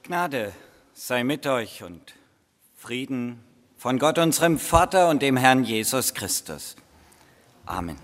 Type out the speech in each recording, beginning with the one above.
Gnade sei mit euch und Frieden von Gott, unserem Vater und dem Herrn Jesus Christus. Amen.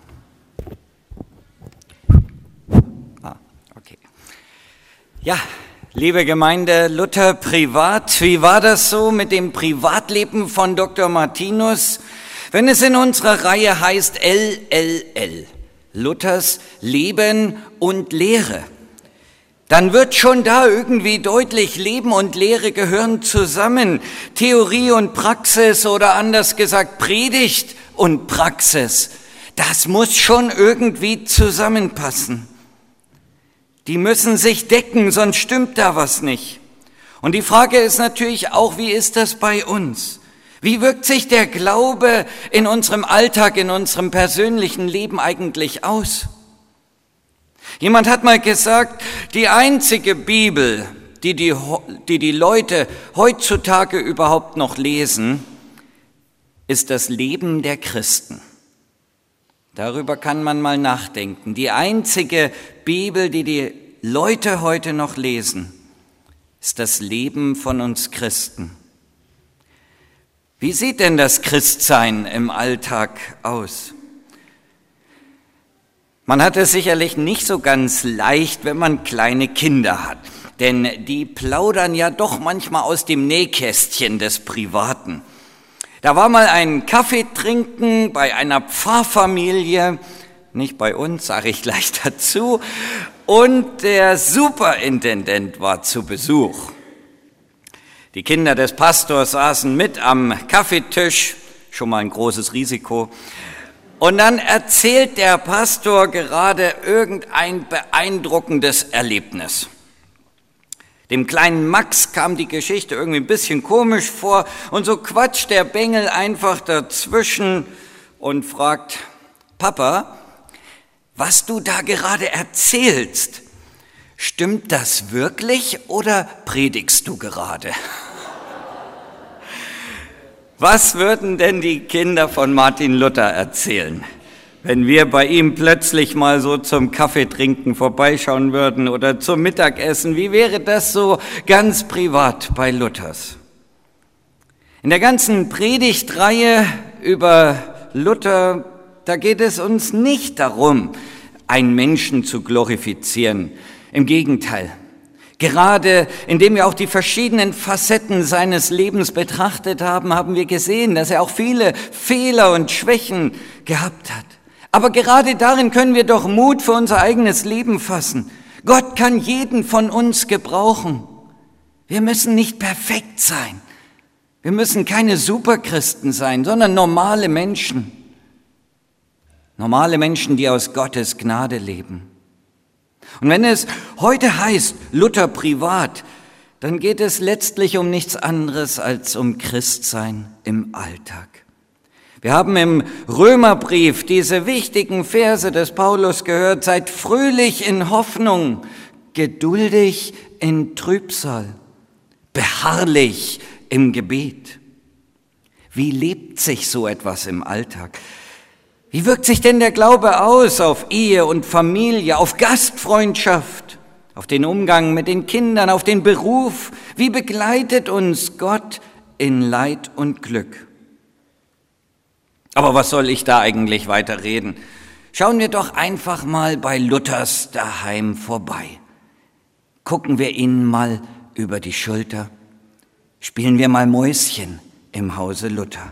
Okay. Ja, liebe Gemeinde Luther privat, wie war das so mit dem Privatleben von Dr. Martinus, wenn es in unserer Reihe heißt LLL, Luthers Leben und Lehre? Dann wird schon da irgendwie deutlich, Leben und Lehre gehören zusammen. Theorie und Praxis oder anders gesagt Predigt und Praxis. Das muss schon irgendwie zusammenpassen. Die müssen sich decken, sonst stimmt da was nicht. Und die Frage ist natürlich auch, wie ist das bei uns? Wie wirkt sich der Glaube in unserem Alltag, in unserem persönlichen Leben eigentlich aus? Jemand hat mal gesagt, die einzige Bibel, die Leute heutzutage überhaupt noch lesen, ist das Leben der Christen. Darüber kann man mal nachdenken. Die einzige Bibel, die Leute heute noch lesen, ist das Leben von uns Christen. Wie sieht denn das Christsein im Alltag aus? Man hat es sicherlich nicht so ganz leicht, wenn man kleine Kinder hat, denn die plaudern ja doch manchmal aus dem Nähkästchen des Privaten. Da war mal ein Kaffee trinken bei einer Pfarrfamilie, nicht bei uns, sage ich gleich dazu, und der Superintendent war zu Besuch. Die Kinder des Pastors saßen mit am Kaffeetisch, schon mal ein großes Risiko. Und dann erzählt der Pastor gerade irgendein beeindruckendes Erlebnis. Dem kleinen Max kam die Geschichte irgendwie ein bisschen komisch vor und so quatscht der Bengel einfach dazwischen und fragt, Papa, was du da gerade erzählst, stimmt das wirklich oder predigst du gerade? Was würden denn die Kinder von Martin Luther erzählen, wenn wir bei ihm plötzlich mal so zum Kaffeetrinken vorbeischauen würden oder zum Mittagessen? Wie wäre das so ganz privat bei Luthers? In der ganzen Predigtreihe über Luther, da geht es uns nicht darum, einen Menschen zu glorifizieren. Im Gegenteil. Gerade indem wir auch die verschiedenen Facetten seines Lebens betrachtet haben, haben wir gesehen, dass er auch viele Fehler und Schwächen gehabt hat. Aber gerade darin können wir doch Mut für unser eigenes Leben fassen. Gott kann jeden von uns gebrauchen. Wir müssen nicht perfekt sein. Wir müssen keine Superchristen sein, sondern normale Menschen. Normale Menschen, die aus Gottes Gnade leben. Und wenn es heute heißt, Luther privat, dann geht es letztlich um nichts anderes als um Christsein im Alltag. Wir haben im Römerbrief diese wichtigen Verse des Paulus gehört, seid fröhlich in Hoffnung, geduldig in Trübsal, beharrlich im Gebet. Wie lebt sich so etwas im Alltag? Wie wirkt sich denn der Glaube aus auf Ehe und Familie, auf Gastfreundschaft, auf den Umgang mit den Kindern, auf den Beruf? Wie begleitet uns Gott in Leid und Glück? Aber was soll ich da eigentlich weiter reden? Schauen wir doch einfach mal bei Luthers daheim vorbei. Gucken wir ihnen mal über die Schulter. Spielen wir mal Mäuschen im Hause Luther.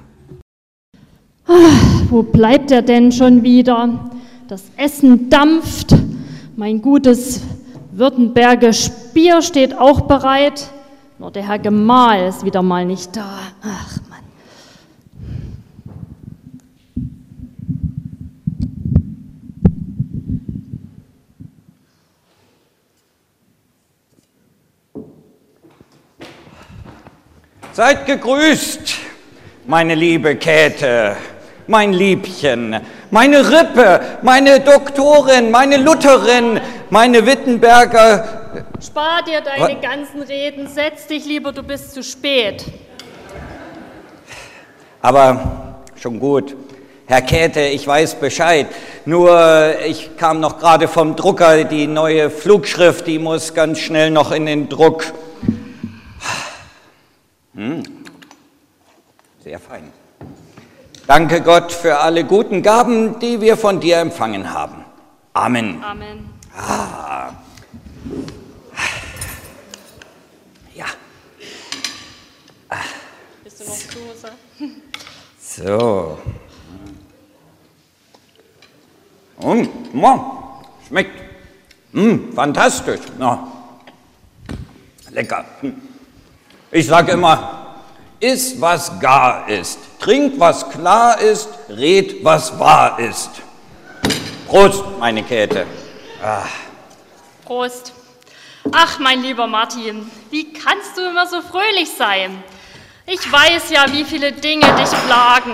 Wo bleibt er denn schon wieder? Das Essen dampft, mein gutes Württembergisch Bier steht auch bereit, nur der Herr Gemahl ist wieder mal nicht da. Ach Mann. Seid gegrüßt, meine liebe Käthe, mein Liebchen, meine Rippe, meine Doktorin, meine Lutherin, meine Wittenberger. Spar dir deine ganzen Reden, setz dich lieber, du bist zu spät. Aber schon gut. Herr Käthe, ich weiß Bescheid, nur ich kam noch gerade vom Drucker, die neue Flugschrift, die muss ganz schnell noch in den Druck. Sehr fein. Danke Gott für alle guten Gaben, die wir von dir empfangen haben. Amen. Amen. Ah. Ja. Bist du noch Dose? So. Schmeckt. Fantastisch. Ja. Lecker. Ich sage immer, iss, was gar ist. Trink, was klar ist. Red, was wahr ist. Prost, meine Käthe. Prost. Ach, mein lieber Martin, wie kannst du immer so fröhlich sein? Ich weiß ja, wie viele Dinge dich plagen.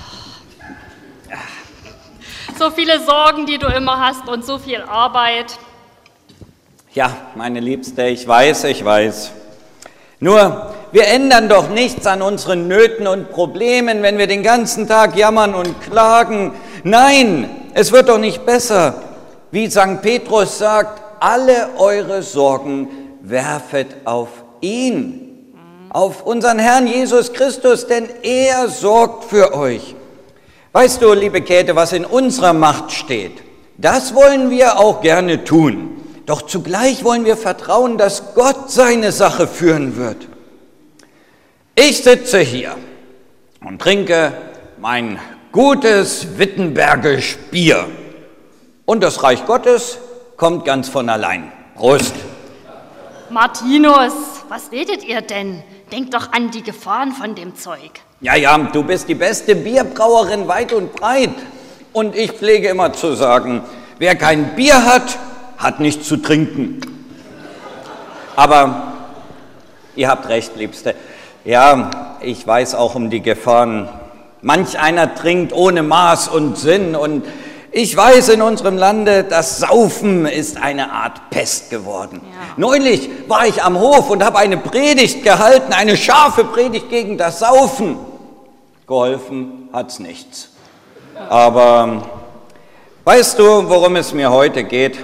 So viele Sorgen, die du immer hast und so viel Arbeit. Ja, meine Liebste, ich weiß. Nur, wir ändern doch nichts an unseren Nöten und Problemen, wenn wir den ganzen Tag jammern und klagen. Nein, es wird doch nicht besser. Wie St. Petrus sagt, alle eure Sorgen werfet auf ihn, auf unseren Herrn Jesus Christus, denn er sorgt für euch. Weißt du, liebe Käthe, was in unserer Macht steht, das wollen wir auch gerne tun. Doch zugleich wollen wir vertrauen, dass Gott seine Sache führen wird. Ich sitze hier und trinke mein gutes Wittenbergisch Bier. Und das Reich Gottes kommt ganz von allein. Prost! Martinus, was redet ihr denn? Denkt doch an die Gefahren von dem Zeug. Ja, du bist die beste Bierbrauerin weit und breit. Und ich pflege immer zu sagen, wer kein Bier hat, hat nichts zu trinken. Aber ihr habt recht, Liebste. Ja, ich weiß auch um die Gefahren. Manch einer trinkt ohne Maß und Sinn. Und ich weiß in unserem Lande, das Saufen ist eine Art Pest geworden. Ja. Neulich war ich am Hof und habe eine Predigt gehalten, eine scharfe Predigt gegen das Saufen. Geholfen hat's nichts. Aber weißt du, worum es mir heute geht?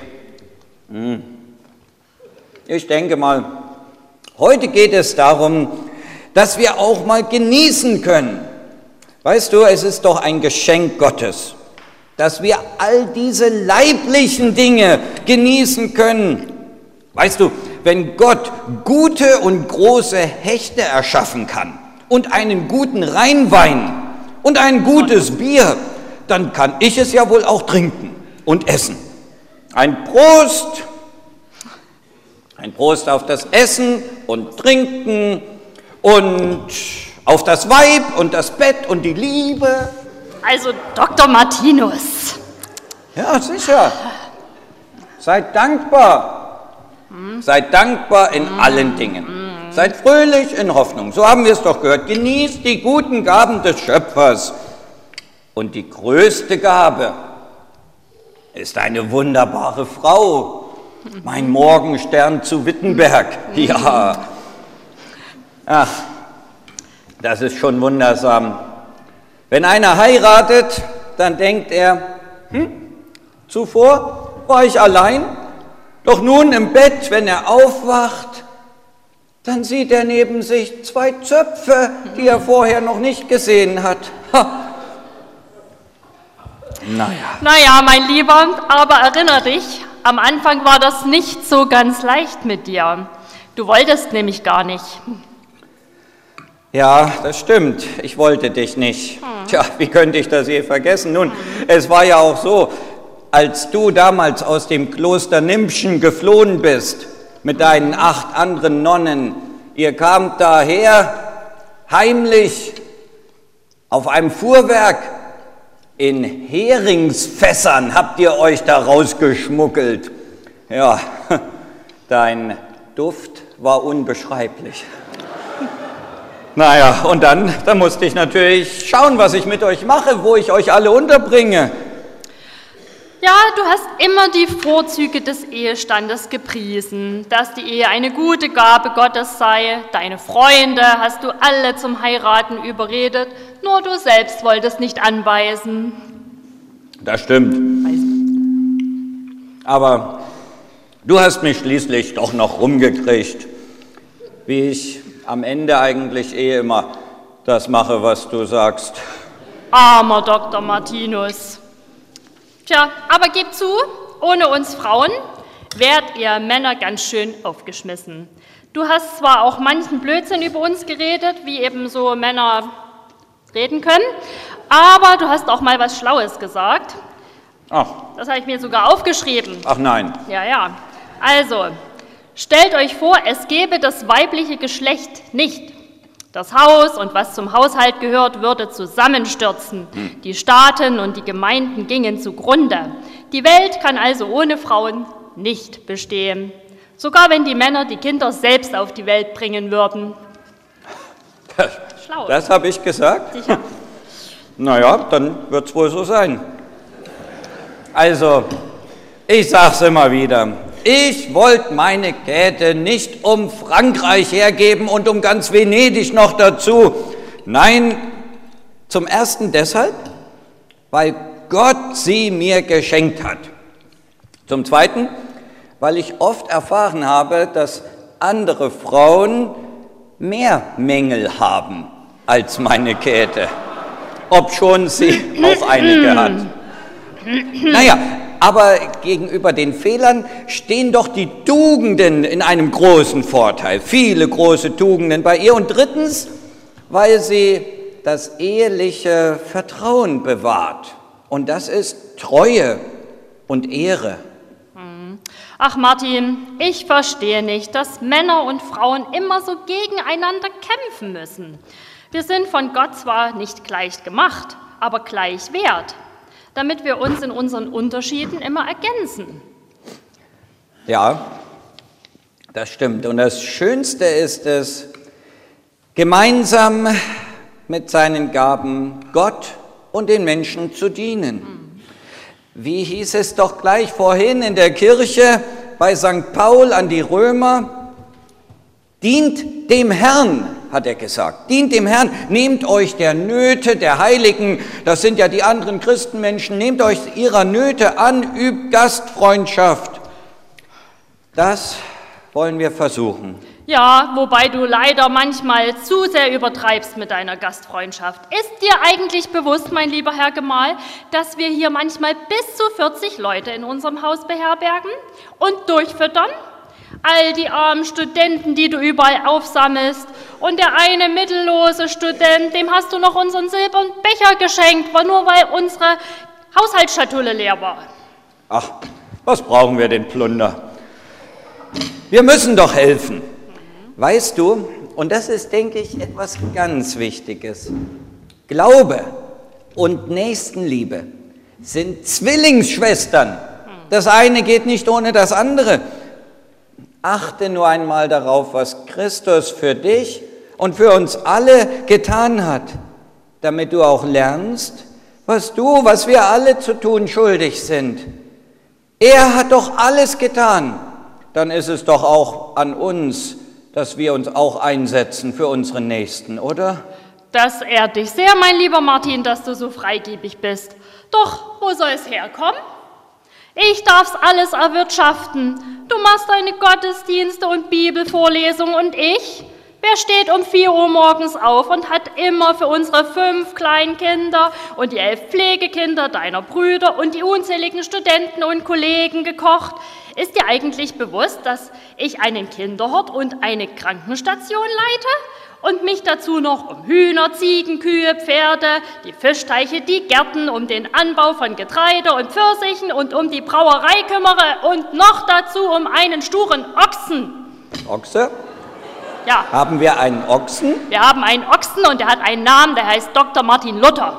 Ich denke mal, heute geht es darum, dass wir auch mal genießen können. Weißt du, es ist doch ein Geschenk Gottes, dass wir all diese leiblichen Dinge genießen können. Weißt du, wenn Gott gute und große Hechte erschaffen kann und einen guten Rheinwein und ein gutes Bier, dann kann ich es ja wohl auch trinken und essen. Ein Prost! Ein Prost auf das Essen und Trinken und auf das Weib und das Bett und die Liebe. Also Dr. Martinus. Ja, sicher. Seid dankbar. Seid dankbar in allen Dingen. Seid fröhlich in Hoffnung. So haben wir es doch gehört. Genießt die guten Gaben des Schöpfers. Und die größte Gabe ist eine wunderbare Frau. Mein Morgenstern zu Wittenberg. Ja. Ach, das ist schon wundersam. Wenn einer heiratet, dann denkt er, zuvor war ich allein, doch nun im Bett, wenn er aufwacht, dann sieht er neben sich 2 Zöpfe, die er vorher noch nicht gesehen hat. Ha. Naja, mein Lieber, aber erinnere dich, am Anfang war das nicht so ganz leicht mit dir. Du wolltest nämlich gar nicht. Ja, das stimmt. Ich wollte dich nicht. Tja, wie könnte ich das je vergessen? Nun, es war ja auch so, als du damals aus dem Kloster Nimpschen geflohen bist, mit deinen 8 anderen Nonnen, ihr kamt daher, heimlich, auf einem Fuhrwerk, in Heringsfässern habt ihr euch da rausgeschmuggelt. Ja, dein Duft war unbeschreiblich. Naja, und dann musste ich natürlich schauen, was ich mit euch mache, wo ich euch alle unterbringe. Ja, du hast immer die Vorzüge des Ehestandes gepriesen, dass die Ehe eine gute Gabe Gottes sei. Deine Freunde hast du alle zum Heiraten überredet, nur du selbst wolltest nicht anweisen. Das stimmt. Aber du hast mich schließlich doch noch rumgekriegt, wie ich am Ende eigentlich immer das mache, was du sagst. Armer Dr. Martinus. Tja, aber gebt zu, ohne uns Frauen wärt ihr Männer ganz schön aufgeschmissen. Du hast zwar auch manchen Blödsinn über uns geredet, wie eben so Männer reden können, aber du hast auch mal was Schlaues gesagt. Ach. Das habe ich mir sogar aufgeschrieben. Ach nein. Ja. Also, stellt euch vor, es gäbe das weibliche Geschlecht nicht. Das Haus und was zum Haushalt gehört, würde zusammenstürzen. Die Staaten und die Gemeinden gingen zugrunde. Die Welt kann also ohne Frauen nicht bestehen. Sogar wenn die Männer die Kinder selbst auf die Welt bringen würden. Schlau. Das habe ich gesagt? Sicher. Naja, dann wird es wohl so sein. Also, ich sag's immer wieder. Ich wollte meine Käthe nicht um Frankreich hergeben und um ganz Venedig noch dazu. Nein, zum Ersten deshalb, weil Gott sie mir geschenkt hat. Zum Zweiten, weil ich oft erfahren habe, dass andere Frauen mehr Mängel haben als meine Käthe, obschon sie auch einige hat. Naja, aber gegenüber den Fehlern stehen doch die Tugenden in einem großen Vorteil, viele große Tugenden bei ihr. Und drittens, weil sie das eheliche Vertrauen bewahrt. Und das ist Treue und Ehre. Ach Martin, ich verstehe nicht, dass Männer und Frauen immer so gegeneinander kämpfen müssen. Wir sind von Gott zwar nicht gleich gemacht, aber gleich wert, damit wir uns in unseren Unterschieden immer ergänzen. Ja, das stimmt. Und das Schönste ist es, gemeinsam mit seinen Gaben Gott und den Menschen zu dienen. Wie hieß es doch gleich vorhin in der Kirche bei St. Paul an die Römer? Dient dem Herrn, hat er gesagt. Dient dem Herrn, nehmt euch der Nöte der Heiligen, das sind ja die anderen Christenmenschen, nehmt euch ihrer Nöte an, übt Gastfreundschaft. Das wollen wir versuchen. Ja, wobei du leider manchmal zu sehr übertreibst mit deiner Gastfreundschaft. Ist dir eigentlich bewusst, mein lieber Herr Gemahl, dass wir hier manchmal bis zu 40 Leute in unserem Haus beherbergen und durchfüttern? All die armen Studenten, die du überall aufsammelst. Und der eine mittellose Student, dem hast du noch unseren silbernen Becher geschenkt, nur weil unsere Haushaltsschatulle leer war. Ach, was brauchen wir den Plunder? Wir müssen doch helfen. Weißt du, und das ist, denke ich, etwas ganz Wichtiges. Glaube und Nächstenliebe sind Zwillingsschwestern. Das eine geht nicht ohne das andere. Achte nur einmal darauf, was Christus für dich und für uns alle getan hat, damit du auch lernst, was wir alle zu tun schuldig sind. Er hat doch alles getan. Dann ist es doch auch an uns, dass wir uns auch einsetzen für unsere Nächsten, oder? Das ehrt dich sehr, mein lieber Martin, dass du so freigebig bist. Doch, wo soll es herkommen? Ich darf's alles erwirtschaften. Du machst deine Gottesdienste und Bibelvorlesungen und ich? Wer steht um 4 Uhr morgens auf und hat immer für unsere 5 Kleinkinder und die 11 Pflegekinder deiner Brüder und die unzähligen Studenten und Kollegen gekocht? Ist dir eigentlich bewusst, dass ich einen Kinderhort und eine Krankenstation leite und mich dazu noch um Hühner, Ziegen, Kühe, Pferde, die Fischteiche, die Gärten, um den Anbau von Getreide und Pfirsichen und um die Brauerei kümmere und noch dazu um einen sturen Ochsen? Ochse? Ja. Haben wir einen Ochsen? Wir haben einen Ochsen und der hat einen Namen, der heißt Dr. Martin Luther.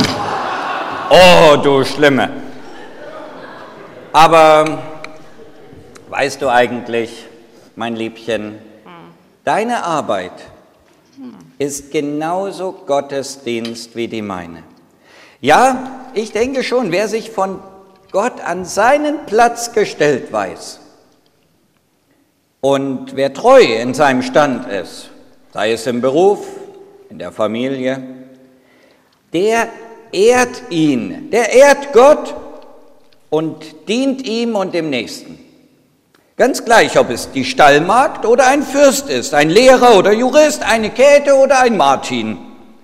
Oh, du Schlimme. Aber weißt du eigentlich, mein Liebchen, deine Arbeit ist genauso Gottesdienst wie die meine. Ja, ich denke schon, wer sich von Gott an seinen Platz gestellt weiß und wer treu in seinem Stand ist, sei es im Beruf, in der Familie, der ehrt ihn, der ehrt Gott und dient ihm und dem Nächsten. Ganz gleich, ob es die Stallmagd oder ein Fürst ist, ein Lehrer oder Jurist, eine Käthe oder ein Martin.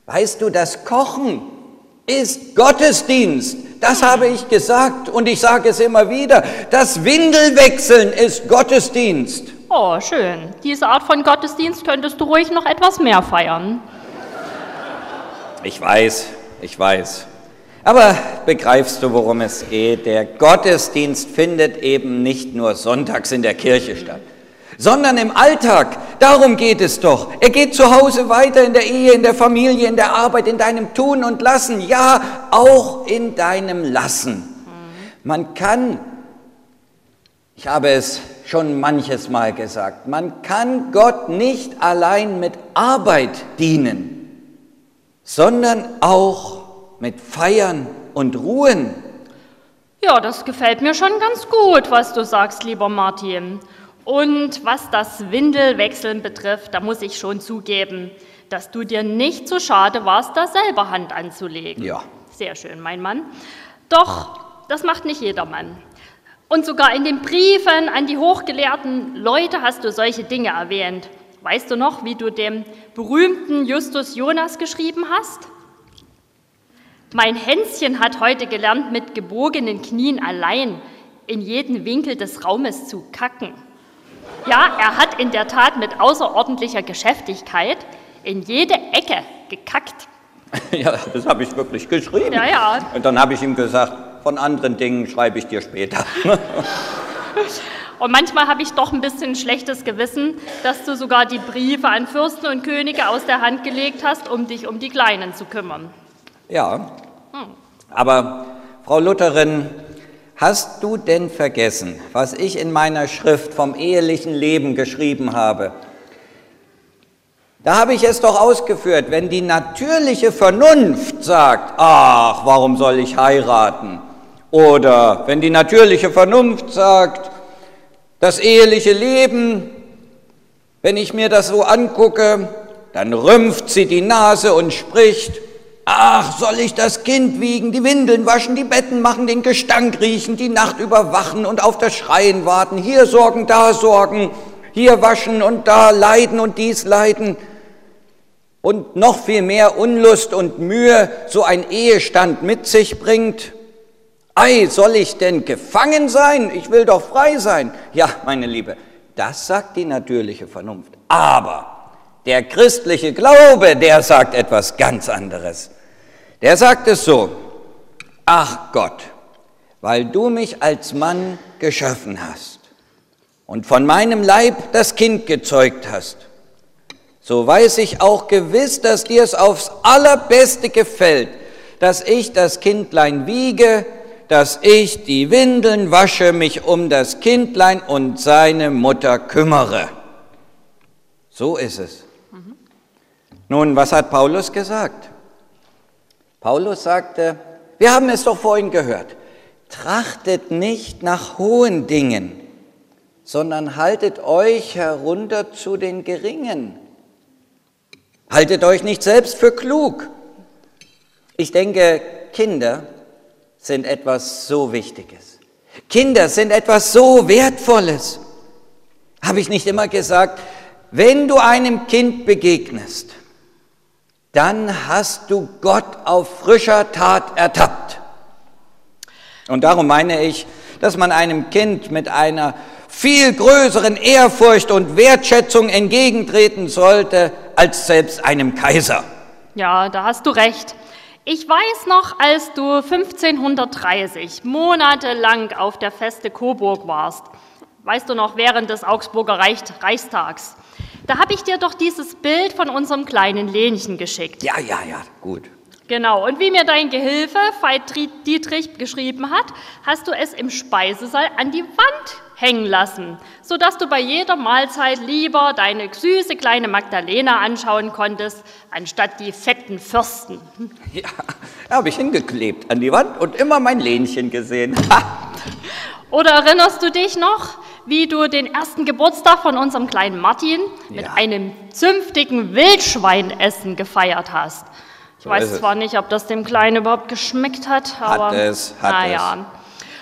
Weißt du, das Kochen ist Gottesdienst. Das habe ich gesagt und ich sage es immer wieder. Das Windelwechseln ist Gottesdienst. Oh, schön. Diese Art von Gottesdienst könntest du ruhig noch etwas mehr feiern. Ich weiß. Aber begreifst du, worum es geht? Der Gottesdienst findet eben nicht nur sonntags in der Kirche statt, sondern im Alltag. Darum geht es doch. Er geht zu Hause weiter, in der Ehe, in der Familie, in der Arbeit, in deinem Tun und Lassen. Ja, auch in deinem Lassen. Man kann, ich habe es schon manches Mal gesagt, man kann Gott nicht allein mit Arbeit dienen, sondern auch mit Feiern und Ruhen. Ja, das gefällt mir schon ganz gut, was du sagst, lieber Martin. Und was das Windelwechseln betrifft, da muss ich schon zugeben, dass du dir nicht so schade warst, da selber Hand anzulegen. Ja. Sehr schön, mein Mann. Doch, das macht nicht jedermann. Und sogar in den Briefen an die hochgelehrten Leute hast du solche Dinge erwähnt. Weißt du noch, wie du dem berühmten Justus Jonas geschrieben hast? Mein Hänschen hat heute gelernt, mit gebogenen Knien allein in jeden Winkel des Raumes zu kacken. Ja, er hat in der Tat mit außerordentlicher Geschäftigkeit in jede Ecke gekackt. Ja, das habe ich wirklich geschrieben. Ja. Und dann habe ich ihm gesagt, von anderen Dingen schreibe ich dir später. Und manchmal habe ich doch ein bisschen schlechtes Gewissen, dass du sogar die Briefe an Fürsten und Könige aus der Hand gelegt hast, um dich um die Kleinen zu kümmern. Ja, aber Frau Lutherin, hast du denn vergessen, was ich in meiner Schrift vom ehelichen Leben geschrieben habe? Da habe ich es doch ausgeführt, wenn die natürliche Vernunft sagt, ach, warum soll ich heiraten? Oder wenn die natürliche Vernunft sagt, das eheliche Leben, wenn ich mir das so angucke, dann rümpft sie die Nase und spricht, ach, soll ich das Kind wiegen, die Windeln waschen, die Betten machen, den Gestank riechen, die Nacht überwachen und auf das Schreien warten, hier sorgen, da sorgen, hier waschen und da leiden und dies leiden. Und noch viel mehr Unlust und Mühe so ein Ehestand mit sich bringt. Ei, soll ich denn gefangen sein? Ich will doch frei sein. Ja, meine Liebe, das sagt die natürliche Vernunft. Aber der christliche Glaube, der sagt etwas ganz anderes. Der sagt es so, ach Gott, weil du mich als Mann geschaffen hast und von meinem Leib das Kind gezeugt hast, so weiß ich auch gewiss, dass dir es aufs Allerbeste gefällt, dass ich das Kindlein wiege, dass ich die Windeln wasche, mich um das Kindlein und seine Mutter kümmere. So ist es. Nun, was hat Paulus gesagt? Paulus sagte, wir haben es doch vorhin gehört, trachtet nicht nach hohen Dingen, sondern haltet euch herunter zu den Geringen. Haltet euch nicht selbst für klug. Ich denke, Kinder sind etwas so Wichtiges. Kinder sind etwas so Wertvolles. Habe ich nicht immer gesagt, wenn du einem Kind begegnest, dann hast du Gott auf frischer Tat ertappt. Und darum meine ich, dass man einem Kind mit einer viel größeren Ehrfurcht und Wertschätzung entgegentreten sollte, als selbst einem Kaiser. Ja, da hast du recht. Ich weiß noch, als du 1530 monatelang auf der Feste Coburg warst, weißt du noch, während des Augsburger Reichstags, da habe ich dir doch dieses Bild von unserem kleinen Lenchen geschickt. Ja, gut. Genau, und wie mir dein Gehilfe, Veit Dietrich, geschrieben hat, hast du es im Speisesaal an die Wand hängen lassen, sodass du bei jeder Mahlzeit lieber deine süße kleine Magdalena anschauen konntest, anstatt die fetten Fürsten. Ja, da habe ich hingeklebt an die Wand und immer mein Lenchen gesehen. Oder erinnerst du dich noch, wie du den ersten Geburtstag von unserem kleinen Martin mit einem zünftigen Wildschweinessen gefeiert hast? Ich weiß zwar nicht, ob das dem Kleinen überhaupt geschmeckt hat, aber Hat es. naja.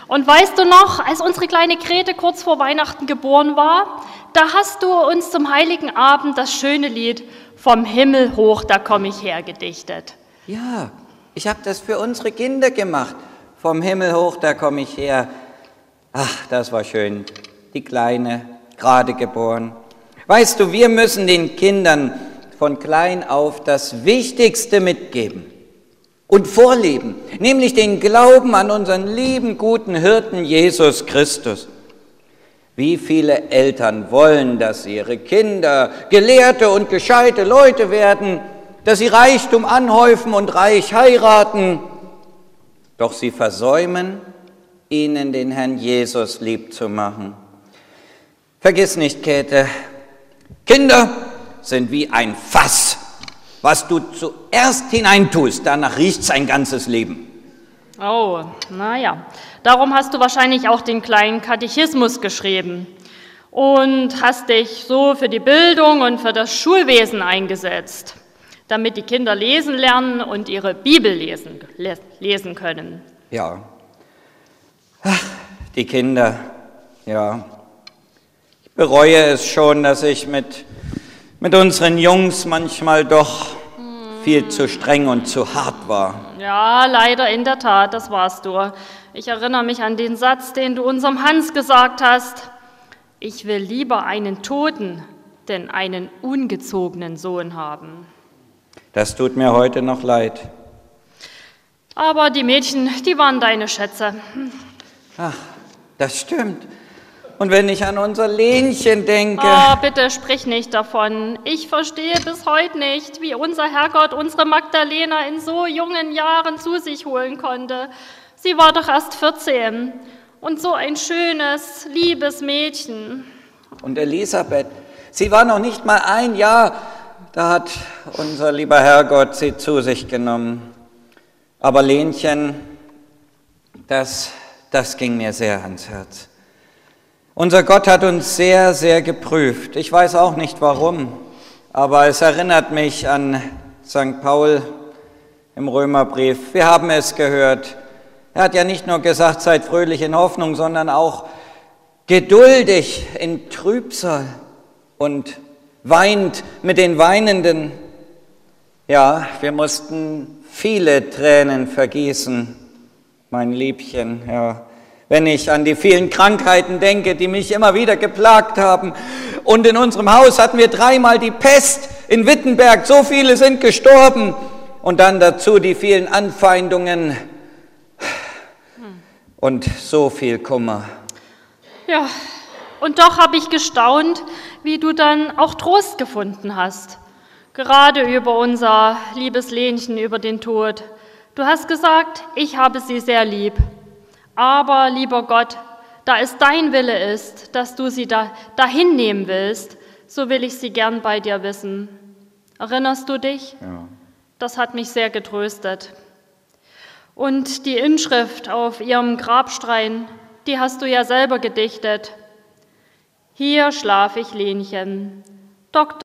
Und weißt du noch, als unsere kleine Grete kurz vor Weihnachten geboren war, da hast du uns zum Heiligen Abend das schöne Lied Vom Himmel hoch, da komm ich her gedichtet. Ja, ich habe das für unsere Kinder gemacht. Vom Himmel hoch, da komme ich her. Ach, das war schön. Die Kleine, gerade geboren. Weißt du, wir müssen den Kindern von klein auf das Wichtigste mitgeben und vorleben, nämlich den Glauben an unseren lieben, guten Hirten Jesus Christus. Wie viele Eltern wollen, dass ihre Kinder gelehrte und gescheite Leute werden, dass sie Reichtum anhäufen und reich heiraten, doch sie versäumen, ihnen den Herrn Jesus lieb zu machen. Vergiss nicht, Käthe, Kinder sind wie ein Fass. Was du zuerst hineintust, danach riecht's ein ganzes Leben. Oh, naja, darum hast du wahrscheinlich auch den kleinen Katechismus geschrieben und hast dich so für die Bildung und für das Schulwesen eingesetzt, damit die Kinder lesen lernen und ihre Bibel lesen können. Ja, ach, die Kinder, ja. Ich bereue es schon, dass ich mit unseren Jungs manchmal doch viel zu streng und zu hart war. Ja, leider in der Tat, das warst du. Ich erinnere mich an den Satz, den du unserem Hans gesagt hast. Ich will lieber einen Toten, denn einen ungezogenen Sohn haben. Das tut mir heute noch leid. Aber die Mädchen, die waren deine Schätze. Ach, das stimmt. Und wenn ich an unser Lenchen denke... Oh, bitte sprich nicht davon. Ich verstehe bis heute nicht, wie unser Herrgott unsere Magdalena in so jungen Jahren zu sich holen konnte. Sie war doch erst 14 und so ein schönes, liebes Mädchen. Und Elisabeth, sie war noch nicht mal 1 Jahr, da hat unser lieber Herrgott sie zu sich genommen. Aber Lenchen, das ging mir sehr ans Herz. Unser Gott hat uns sehr, sehr geprüft. Ich weiß auch nicht warum, aber es erinnert mich an St. Paul im Römerbrief. Wir haben es gehört. Er hat ja nicht nur gesagt, seid fröhlich in Hoffnung, sondern auch geduldig in Trübsal und weint mit den Weinenden. Ja, wir mussten viele Tränen vergießen, mein Liebchen, ja. Wenn ich an die vielen Krankheiten denke, die mich immer wieder geplagt haben. Und in unserem Haus hatten wir 3-mal die Pest in Wittenberg. So viele sind gestorben. Und dann dazu die vielen Anfeindungen und so viel Kummer. Ja, und doch habe ich gestaunt, wie du dann auch Trost gefunden hast. Gerade über unser liebes Lenchen, über den Tod. Du hast gesagt, ich habe sie sehr lieb. Aber, lieber Gott, da es dein Wille ist, dass du sie dahin nehmen willst, so will ich sie gern bei dir wissen. Erinnerst du dich? Ja. Das hat mich sehr getröstet. Und die Inschrift auf ihrem Grabstein, die hast du ja selber gedichtet. Hier schlaf ich, Lenchen, Dr.